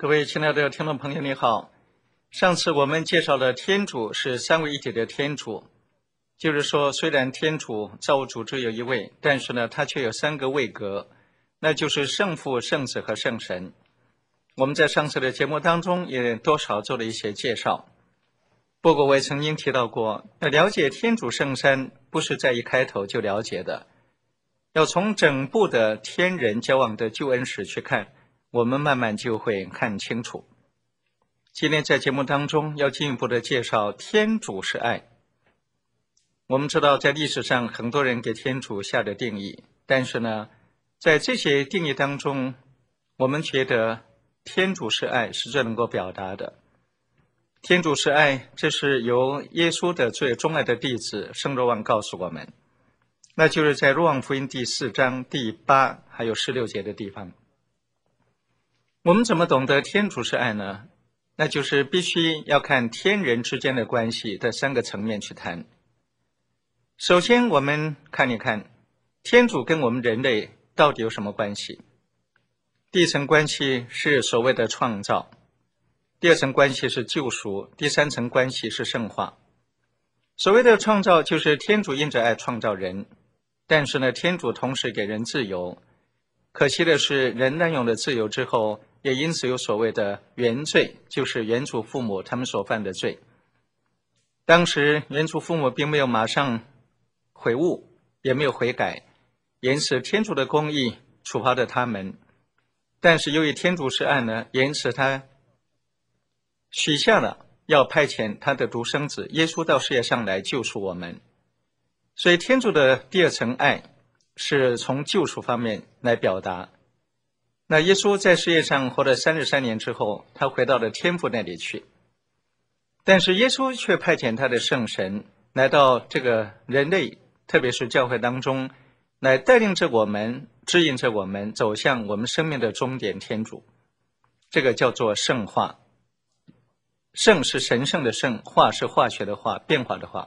各位亲爱的听众朋友，你好。上次我们介绍了天主是三位一体的天主，就是说，虽然天主造物主只有一位，但是呢，他却有三个位格，那就是圣父、圣子和圣神。我们在上次的节目当中也多少做了一些介绍。不过我也曾经提到过，了解天主圣三不是在一开头就了解的，要从整部的天人交往的救恩史去看，我们慢慢就会看清楚。今天在节目当中要进一步的介绍天主是爱。我们知道在历史上很多人给天主下的定义，但是呢，在这些定义当中，我们觉得天主是爱是最能够表达的。天主是爱，这是由耶稣的最钟爱的弟子圣若望告诉我们，那就是在若望福音第4章第8还有16节的地方。我们怎么懂得天主是爱呢？那就是必须要看天人之间的关系的3个层面去谈。首先我们看一看天主跟我们人类到底有什么关系。第一层关系是所谓的创造，第二层关系是救赎，第三层关系是圣化。所谓的创造就是天主因着爱创造人，但是呢，天主同时给人自由。可惜的是，人滥用了自由之后，也因此有所谓的原罪，就是原祖父母他们所犯的罪。当时原祖父母并没有马上悔悟，也没有悔改，因此天主的公义处罚了他们。但是由于天主是爱呢，因此他许下了要派遣他的独生子耶稣到世界上来救赎我们。所以天主的第二层爱是从救赎方面来表达。那耶稣在世界上活了33年之后，他回到了天父那里去。但是耶稣却派遣他的圣神来到这个人类，特别是教会当中，来带领着我们，指引着我们走向我们生命的终点天主。这个叫做圣化。圣是神圣的圣，化是化学的化，变化的化。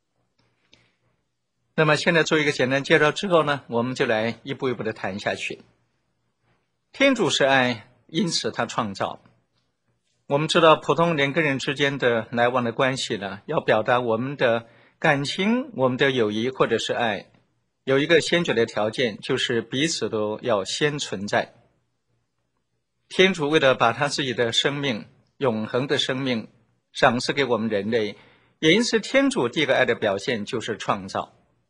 那么现在做一个简单介绍之后呢，我们就来一步一步的谈下去。天主是爱，因此他创造。我们知道普通人跟人之间的来往的关系呢，要表达我们的感情，我们的友谊或者是爱，有一个先决的条件，就是彼此都要先存在。天主为了把他自己的生命，永恒的生命赏赐给我们人类，也因此天主第一个爱的表现就是创造。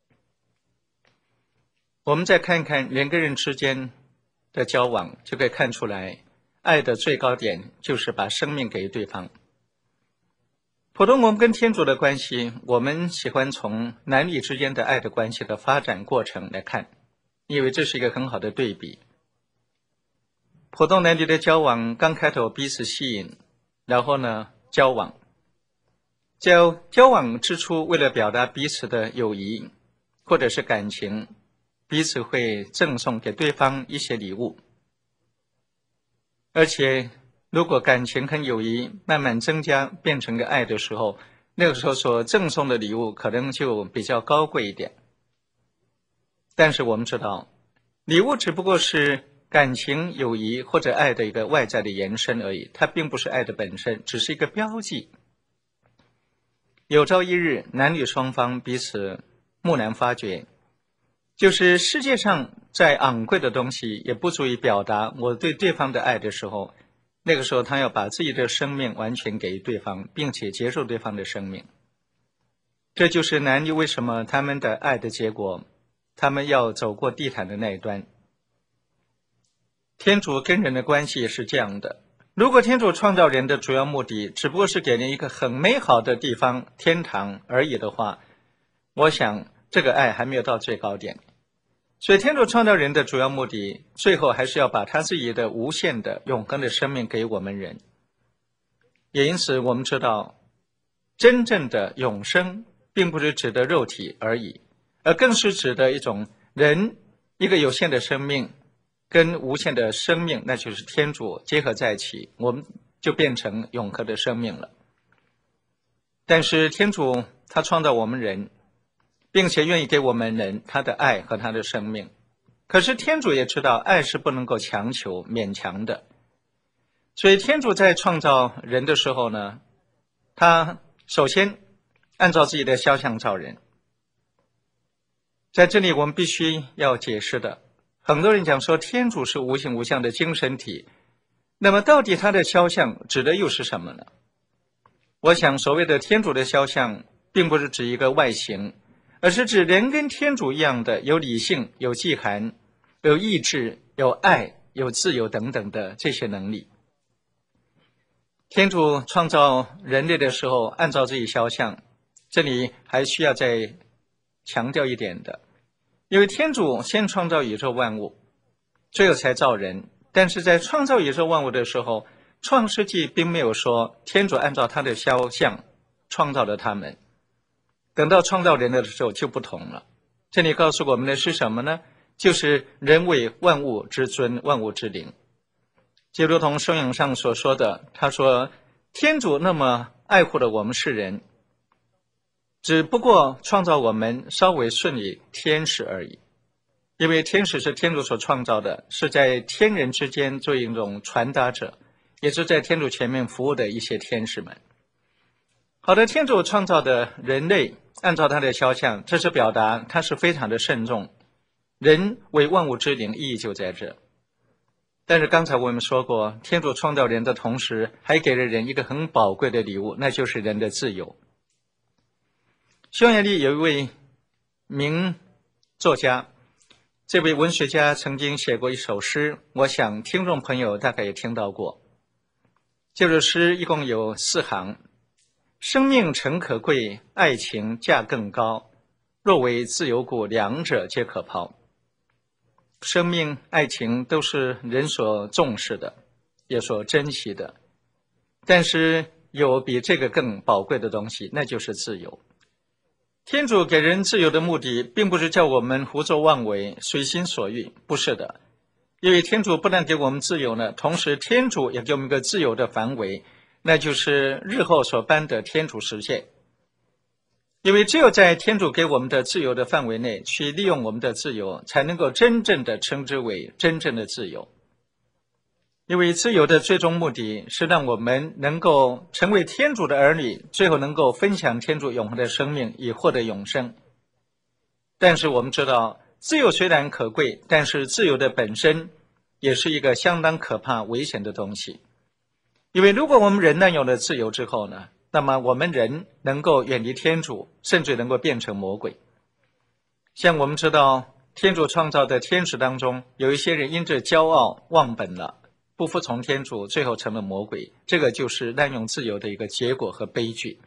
我们再看看人跟人之间的交往，就可以看出来爱的最高点就是把生命给对方。普通我们跟天主的关系，我们喜欢从男女之间的爱的关系的发展过程来看，因为这是一个很好的对比。普通男女的交往刚开头彼此吸引，然后呢交往，交往之初为了表达彼此的友谊或者是感情，彼此会赠送给对方一些礼物。而且如果感情和友谊慢慢增加变成个爱的时候，那个时候所赠送的礼物可能就比较高贵一点。但是我们知道，礼物只不过是感情、友谊或者爱的一个外在的延伸而已，它并不是爱的本身，只是一个标记。有朝一日，男女双方彼此蓦然发觉，就是世界上再昂贵的东西也不足以表达我对对方的爱的时候，那个时候他要把自己的生命完全给对方，并且接受对方的生命。这就是男女为什么他们的爱的结果，他们要走过地毯的那一端。天主跟人的关系也是这样的。如果天主创造人的主要目的只不过是给人一个很美好的地方，天堂而已的话，我想这个爱还没有到最高点。所以天主创造人的主要目的，最后还是要把他自己的无限的永恒的生命给我们人。也因此我们知道，真正的永生并不是指的肉体而已，而更是指的一种人一个有限的生命跟无限的生命，那就是天主结合在一起，我们就变成永恒的生命了。但是天主他创造我们人，并且愿意给我们人他的爱和他的生命。可是天主也知道爱是不能够强求勉强的， 所以天主在创造人的时候呢，他首先按照自己的肖像造人。在这里我们必须要解释的，很多人讲说天主是无形无相的精神体，那么到底他的肖像指的又是什么呢？我想所谓的天主的肖像并不是指一个外形，而是指人跟天主一样的有理性、有迹涵、有意志、有爱、有自由等等的这些能力。天主创造人类的时候按照自己肖像，这里还需要再强调一点的，因为天主先创造宇宙万物，最后才造人，但是在创造宇宙万物的时候，创世纪并没有说天主按照他的肖像创造了他们，等到创造人的时候就不同了。这里告诉我们的是什么呢？就是人为万物之尊，万物之灵。就如同圣咏上所说的，他说天主那么爱护了我们世人，只不过创造我们稍微顺理天使而已。因为天使是天主所创造的，是在天人之间做一种传达者，也是在天主前面服务的一些天使们。好的，天主创造的人类按照他的肖像，这是表达他是非常的慎重，人为万物之灵，意义就在这。但是刚才我们说过，天主创造人的同时还给了人一个很宝贵的礼物，那就是人的自由。匈牙利有一位名作家，这位文学家曾经写过一首诗，我想听众朋友大概也听到过。这首诗一共有4行：生命诚可贵，爱情价更高，若为自由故，两者皆可抛。生命、爱情都是人所重视的，也所珍惜的，但是有比这个更宝贵的东西，那就是自由。天主给人自由的目的，并不是叫我们胡作妄为、随心所欲，不是的。因为天主不但给我们自由呢，同时天主也给我们一个自由的范围，那就是日后所颁的天主实现。因为只有在天主给我们的自由的范围内去利用我们的自由，才能够真正的称之为真正的自由。因为自由的最终目的是让我们能够成为天主的儿女，最后能够分享天主永恒的生命，以获得永生。但是我们知道，自由虽然可贵，但是自由的本身也是一个相当可怕危险的东西。因为如果我们人滥用了自由之后呢，那么我们人能够远离天主，甚至能够变成魔鬼。像我们知道，天主创造的天使当中，有一些人因着骄傲忘本了，不服从天主，最后成了魔鬼。这个就是滥用自由的一个结果和悲剧。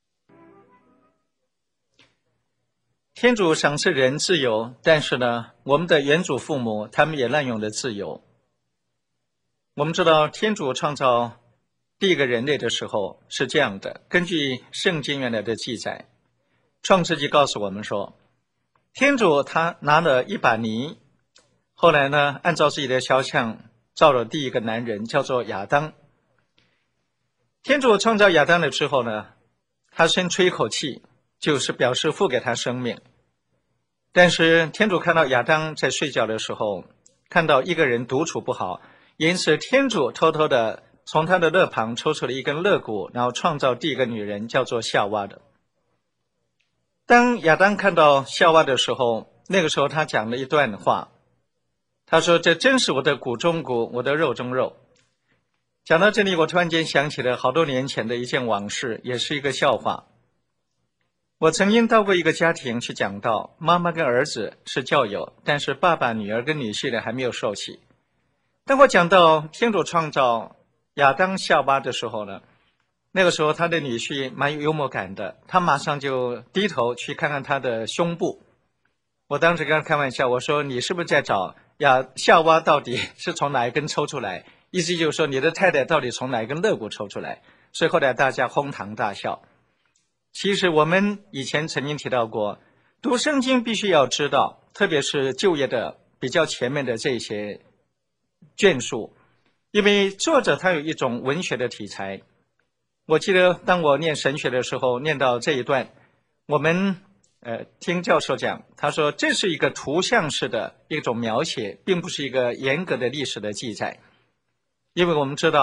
天主赏赐人自由，但是呢，我们的原祖父母他们也滥用了自由。我们知道天主创造第一个人类的时候是这样的，根据圣经原来的记载，创世纪告诉我们说，天主他拿了一把泥，后来呢，按照自己的肖像造了第一个男人，叫做亚当。天主创造亚当了之后呢，他先吹一口气，就是表示赋给他生命。但是天主看到亚当在睡觉的时候，看到一个人独处不好，因此天主偷偷的从他的肋旁抽出了一根肋骨，然后创造第一个女人，叫做夏娃的。当亚当看到夏娃的时候，那个时候他讲了一段话，他说，这真是我的骨中骨，我的肉中肉。讲到这里，我突然间想起了好多年前的一件往事，也是一个笑话。我曾经到过一个家庭去讲道，妈妈跟儿子是教友，但是爸爸、女儿跟女婿呢还没有受洗。当我讲到天主创造亚当夏娃的时候呢，那个时候他的女婿蛮有幽默感的，他马上就低头去看看他的胸部。我当时跟他开玩笑，我说，你是不是在找夏娃到底是从哪一根抽出来，意思就是说你的太太到底从哪一根肋骨抽出来。所以后来大家哄堂大笑。其实我们以前曾经提到过，读圣经必须要知道，特别是旧约的比较前面的这些卷数，因为作者他有一种文学的题材。我记得当我念神学的时候，念到这一段，我们听教授讲，他说这是一个图像式的一种描写，并不是一个严格的历史的记载。因为我们知道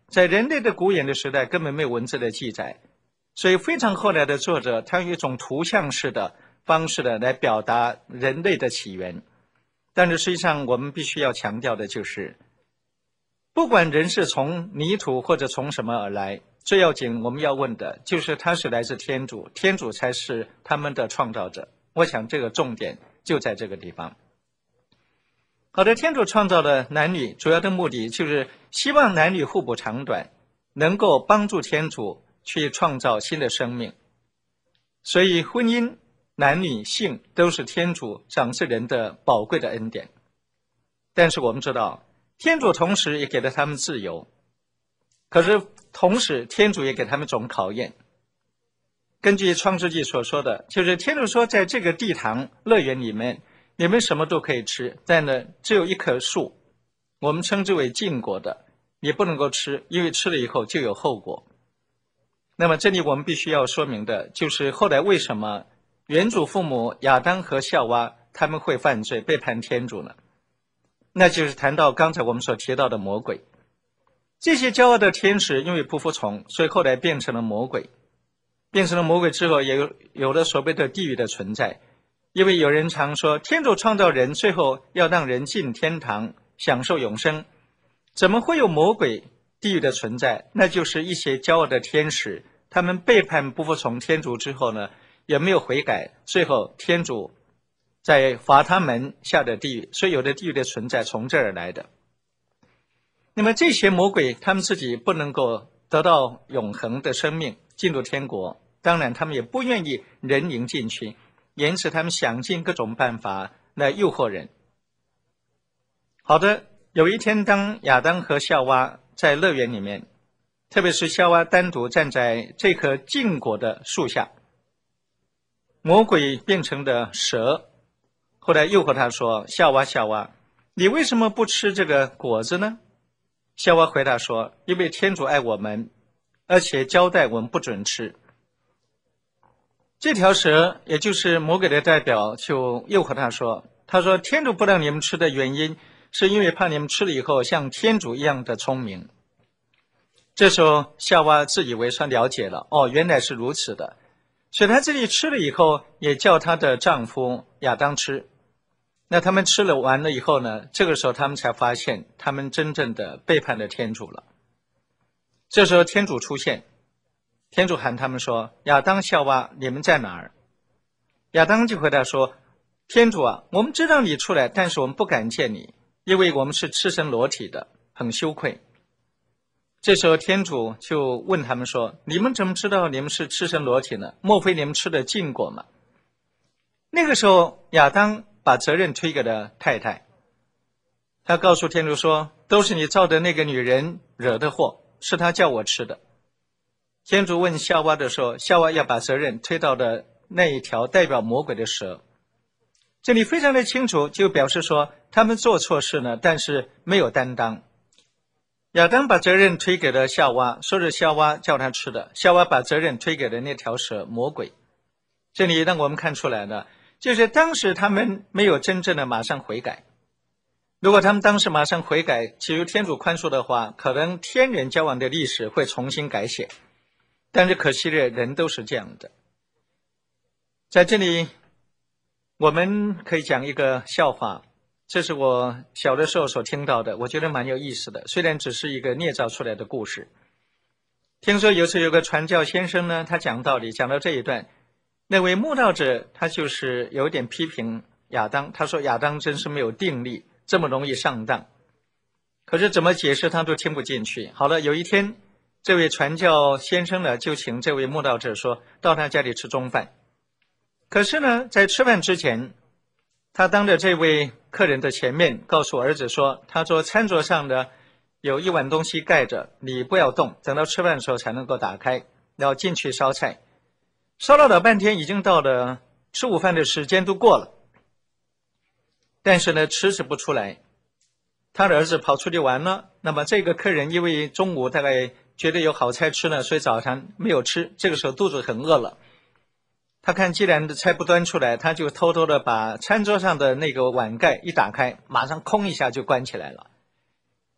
在人类的古远的时代根本没有文字的记载，所以非常后来的作者他用一种图像式的方式来表达人类的起源。但是实际上我们必须要强调的就是，不管人是从泥土或者从什么而来，最要紧我们要问的就是他是来自天主，天主才是他们的创造者。我想这个重点就在这个地方。好的，天主创造的男女主要的目的就是希望男女互补长短，能够帮助天主去创造新的生命。所以婚姻、男女性都是天主赏赐人的宝贵的恩典。但是我们知道，天主同时也给了他们自由，可是同时天主也给他们一种考验。根据创世纪所说的，就是天主说，在这个地堂乐园里面，你们什么都可以吃，但呢，只有一棵树，我们称之为禁果的，你不能够吃，因为吃了以后就有后果。那么这里我们必须要说明的就是，后来为什么原祖父母亚当和夏娃他们会犯罪背叛天主呢？那就是谈到刚才我们所提到的魔鬼。这些骄傲的天使因为不服从，所以后来变成了魔鬼。变成了魔鬼之后，也有了所谓的地狱的存在。因为有人常说，天主创造人，最后要让人进天堂享受永生，怎么会有魔鬼地狱的存在？那就是一些骄傲的天使，他们背叛不服从天主之后呢，也没有悔改，最后天主在罚他们下的地狱，所以有的地狱的存在从这儿来的。那么这些魔鬼他们自己不能够得到永恒的生命，进入天国，当然他们也不愿意人迎进去，因此他们想尽各种办法来诱惑人。好的，有一天当亚当和夏娃在乐园里面，特别是夏娃单独站在这棵禁果的树下，魔鬼变成的蛇，后来诱惑他说，夏娃夏娃，你为什么不吃这个果子呢？夏娃回答说，因为天主爱我们，而且交代我们不准吃。这条蛇也就是魔鬼的代表，就诱惑他说，天主不让你们吃的原因是因为怕你们吃了以后像天主一样的聪明。这时候夏娃自以为算了解了，原来是如此的，所以她自己吃了以后也叫她的丈夫亚当吃。那他们吃了完了以后呢，这个时候他们才发现他们真正的背叛了天主了。这时候天主出现，天主喊他们说，亚当夏娃，你们在哪儿？亚当就回答说，天主啊，我们知道你出来，但是我们不敢见你，因为我们是赤身裸体的，很羞愧。这时候天主就问他们说，你们怎么知道你们是赤身裸体呢？莫非你们吃的禁果吗？那个时候亚当把责任推给了太太，他告诉天主说，都是你造的那个女人惹的祸，是她叫我吃的。天主问夏娃的时候，夏娃要把责任推到了那一条代表魔鬼的蛇。这里非常的清楚，就表示说他们做错事呢，但是没有担当。亚当把责任推给了夏娃，说是夏娃叫他吃的，夏娃把责任推给了那条蛇魔鬼。这里让我们看出来呢，就是当时他们没有真正的马上悔改。如果他们当时马上悔改，祈求天主宽恕的话，可能天人交往的历史会重新改写。但是可惜的，人都是这样的。在这里我们可以讲一个笑话，这是我小的时候所听到的，我觉得蛮有意思的，虽然只是一个捏造出来的故事。听说有次有个传教先生呢，他讲道理，讲到这一段，那位慕道者他就是有点批评亚当，他说亚当真是没有定力，这么容易上当。可是怎么解释他都听不进去。好了，有一天这位传教先生呢，就请这位慕道者说到他家里吃中饭。可是呢，在吃饭之前，他当着这位客人的前面告诉儿子说，他说餐桌上呢有一碗东西盖着，你不要动，等到吃饭的时候才能够打开，然后进去烧菜。烧了老半天，已经到了吃午饭的时间都过了，但是呢迟迟不出来。他的儿子跑出去玩了，那么这个客人因为中午大概觉得有好菜吃呢，所以早餐没有吃，这个时候肚子很饿了。他看既然菜不端出来，他就偷偷的把餐桌上的那个碗盖一打开，马上空一下就关起来了。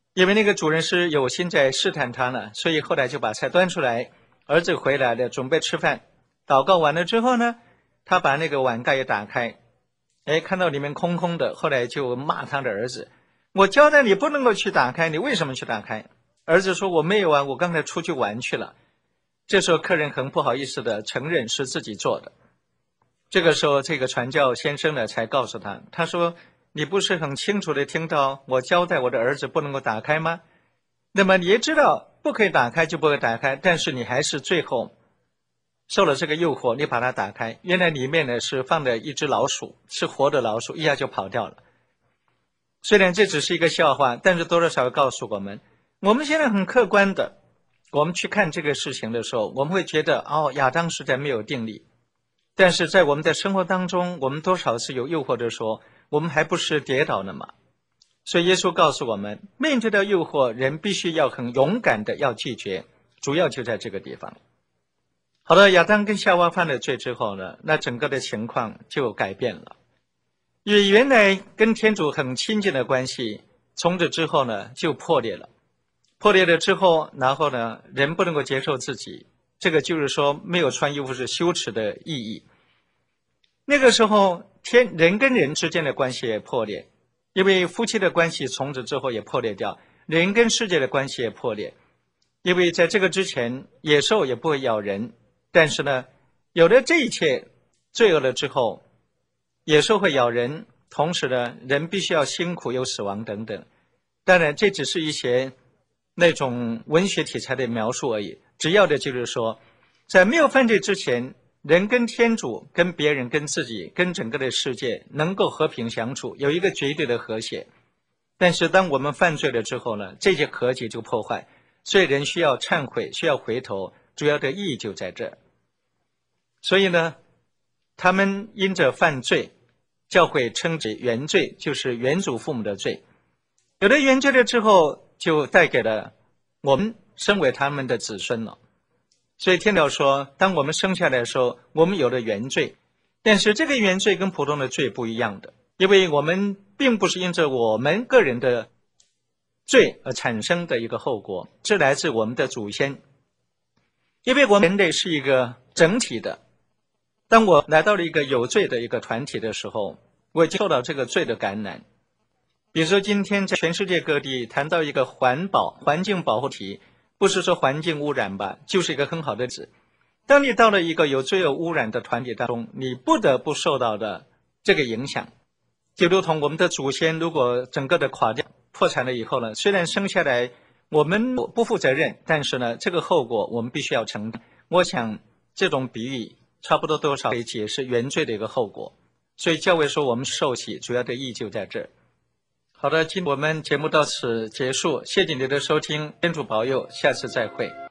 因为那个主人是有心在试探他呢，所以后来就把菜端出来，儿子回来了，准备吃饭。祷告完了之后呢，他把那个碗盖也打开，看到里面空空的，后来就骂他的儿子：我交代你不能够去打开，你为什么去打开？儿子说：我没有啊，我刚才出去玩去了。这时候客人很不好意思的承认是自己做的。这个时候这个传教先生呢才告诉他，他说：你不是很清楚的听到我交代我的儿子不能够打开吗？那么你也知道不可以打开就不可以打开，但是你还是最后受了这个诱惑，你把它打开，原来里面呢是放的一只老鼠，是活的老鼠，一下就跑掉了。虽然这只是一个笑话，但是多多少少告诉我们，我们现在很客观的，我们去看这个事情的时候，我们会觉得亚当实在没有定力。但是在我们的生活当中，我们多少是有诱惑的时候，我们还不是跌倒了吗？所以耶稣告诉我们，面对到诱惑，人必须要很勇敢的要拒绝，主要就在这个地方。好了，亚当跟夏娃犯了罪之后呢，那整个的情况就改变了。因为原来跟天主很亲近的关系，从此之后呢就破裂了。破裂了之后，然后呢人不能够接受自己，这个就是说没有穿衣服是羞耻的意义。那个时候人跟人之间的关系也破裂，因为夫妻的关系从此之后也破裂掉，人跟世界的关系也破裂。因为在这个之前，野兽也不会咬人，但是呢有了这一切罪恶了之后，野兽会咬人，同时呢人必须要辛苦有死亡等等。当然这只是一些那种文学题材的描述而已，只要的就是说，在没有犯罪之前，人跟天主、跟别人、跟自己、跟整个的世界能够和平相处，有一个绝对的和谐。但是当我们犯罪了之后呢，这些和谐就破坏，所以人需要忏悔，需要回头，主要的意义就在这儿。所以呢他们因着犯罪，教会称之原罪，就是原祖父母的罪。有了原罪了之后，就带给了我们身为他们的子孙了。所以天主说，当我们生下来的时候，我们有了原罪，但是这个原罪跟普通的罪不一样的，因为我们并不是因着我们个人的罪而产生的一个后果，这来自我们的祖先。因为我们人类是一个整体的，当我来到了一个有罪的一个团体的时候，我已经受到这个罪的感染。比如说今天在全世界各地谈到一个环境保护题，不是说环境污染吧，就是一个很好的例子。当你到了一个有罪恶污染的团体当中，你不得不受到的这个影响，就如同我们的祖先如果整个的垮掉破产了以后呢，虽然生下来我们不负责任，但是呢这个后果我们必须要承担。我想这种比喻差不多多少可以解释原罪的一个后果。所以教会说我们受洗主要的意义就在这儿。好的，今天我们节目到此结束，谢谢你的收听，天主保佑，下次再会。